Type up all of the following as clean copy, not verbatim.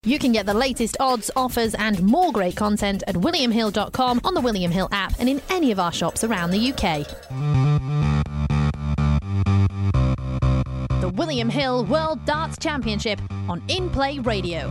You can get the latest odds, offers and more great content at williamhill.com, on the William Hill app and in any of our shops around the UK. The William Hill World Darts Championship on In Play Radio.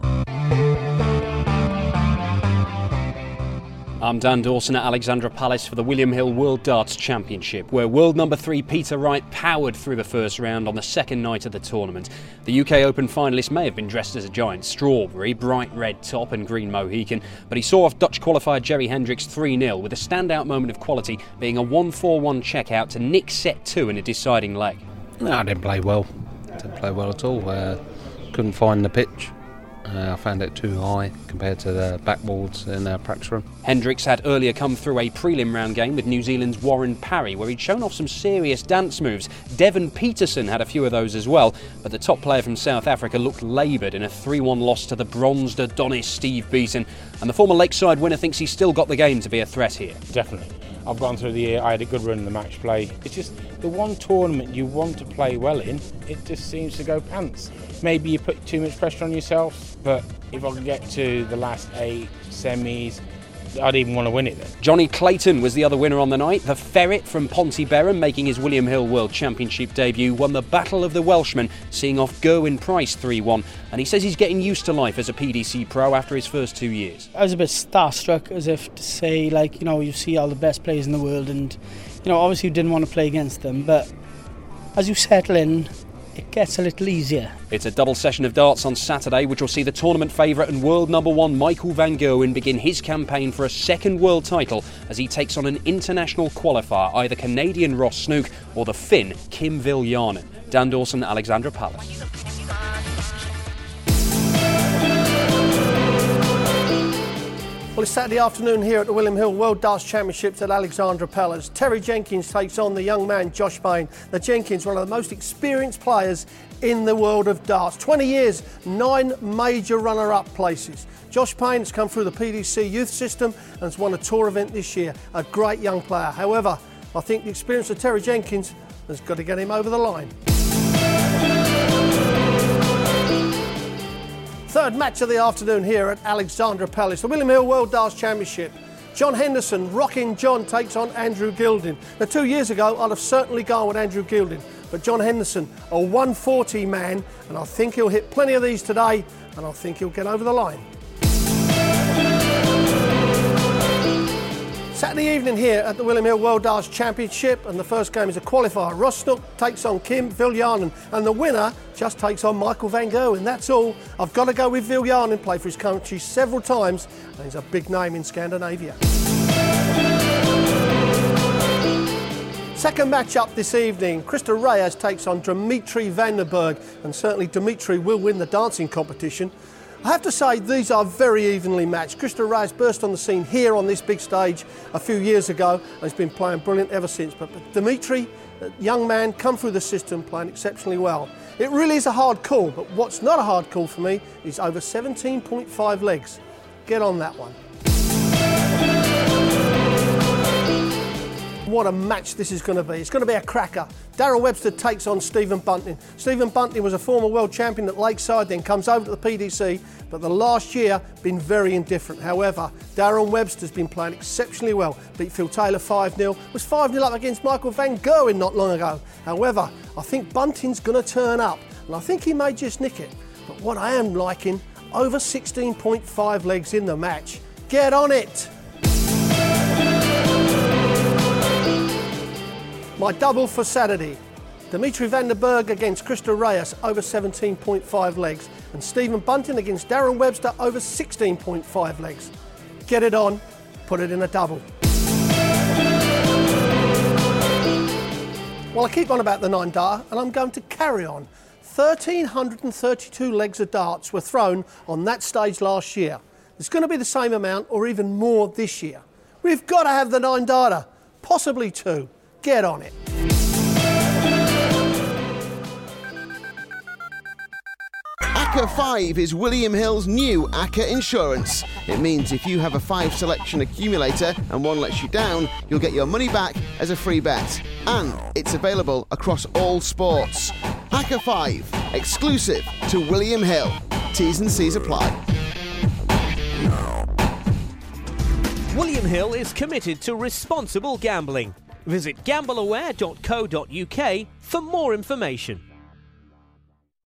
I'm Dan Dawson at Alexandra Palace for the William Hill World Darts Championship, where world number 3 Peter Wright powered through the first round on the second night of the tournament. The UK Open finalist may have been dressed as a giant strawberry, bright red top and green Mohican, but he saw off Dutch qualifier Jerry Hendricks 3-0, with a standout moment of quality being a 1-4-1 checkout to nick set 2 in a deciding leg. No, I didn't play well. Didn't play well at all. Couldn't find the pitch. I found it too high compared to the backboards in the practice room. Hendricks had earlier come through a prelim round game with New Zealand's Warren Parry, where he'd shown off some serious dance moves. Devon Peterson had a few of those as well, but the top player from South Africa looked laboured in a 3-1 loss to the bronzed Adonis Steve Beaton, and the former Lakeside winner thinks he's still got the game to be a threat here. Definitely. I've gone through the year, I had a good run in the match play. It's just the one tournament you want to play well in, it just seems to go pants. Maybe you put too much pressure on yourself, but if I can get to the last 8 semis, I'd even want to win it then. Johnny Clayton was the other winner on the night. The Ferret from Pontyberem, making his William Hill World Championship debut, won the Battle of the Welshmen, seeing off Gerwyn Price 3-1. And he says he's getting used to life as a PDC pro after his first 2 years. I was a bit starstruck, as if to say, you see all the best players in the world and, obviously you didn't want to play against them. But as you settle in, it gets a little easier. It's a double session of darts on Saturday, which will see the tournament favourite and world number 1 Michael van Gerwen begin his campaign for a second world title as he takes on an international qualifier, either Canadian Ross Snook or the Finn Kim Viljanen. Dan Dawson, Alexandra Palace. Well, it's Saturday afternoon here at the William Hill World Darts Championships at Alexandra Palace. Terry Jenkins takes on the young man Josh Payne. Now, Jenkins, one of the most experienced players in the world of darts. 20 years, 9 major runner-up places. Josh Payne has come through the PDC youth system and has won a tour event this year. A great young player. However, I think the experience of Terry Jenkins has got to get him over the line. Third match of the afternoon here at Alexandra Palace, the William Hill World Darts Championship. John Henderson, Rocking John, takes on Andrew Gilding. Now, 2 years ago, I'd have certainly gone with Andrew Gilding, but John Henderson, a 140 man, and I think he'll hit plenty of these today, and I think he'll get over the line. Saturday evening here at the William Hill World Darts Championship, and the first game is a qualifier. Ross Snook takes on Kim Viljanen, and the winner just takes on Michael van Gerwen. That's all. I've got to go with Viljanen, played for his country several times, and he's a big name in Scandinavia. Second match up this evening, Krista Reyes takes on Dimitri van den Berg, and certainly Dimitri will win the dancing competition. I have to say these are very evenly matched. Krista Reyes burst on the scene here on this big stage a few years ago and has been playing brilliant ever since. But Dimitri, young man, come through the system playing exceptionally well. It really is a hard call, but what's not a hard call for me is over 17.5 legs. Get on that one. What a match this is going to be. It's going to be a cracker. Darren Webster takes on Stephen Bunting. Stephen Bunting was a former world champion at Lakeside, then comes over to the PDC, but the last year been very indifferent. However, Darren Webster's been playing exceptionally well. Beat Phil Taylor 5-0, was 5-0 up against Michael van Gerwen not long ago. However, I think Bunting's going to turn up, and I think he may just nick it. But what I am liking, over 16.5 legs in the match. Get on it! My double for Saturday, Dimitri van den Berg against Krista Reyes over 17.5 legs, and Stephen Bunting against Darren Webster over 16.5 legs. Get it on, put it in a double. Well, I keep on about the 9 darter, and I'm going to carry on. 1,332 legs of darts were thrown on that stage last year. It's going to be the same amount or even more this year. We've got to have the 9 darter, possibly 2. Get on it. ACCA 5 is William Hill's new ACCA insurance. It means if you have a 5 selection accumulator and one lets you down, you'll get your money back as a free bet. And it's available across all sports. ACCA 5, exclusive to William Hill. T's and C's apply. William Hill is committed to responsible gambling. Visit gambleaware.co.uk for more information.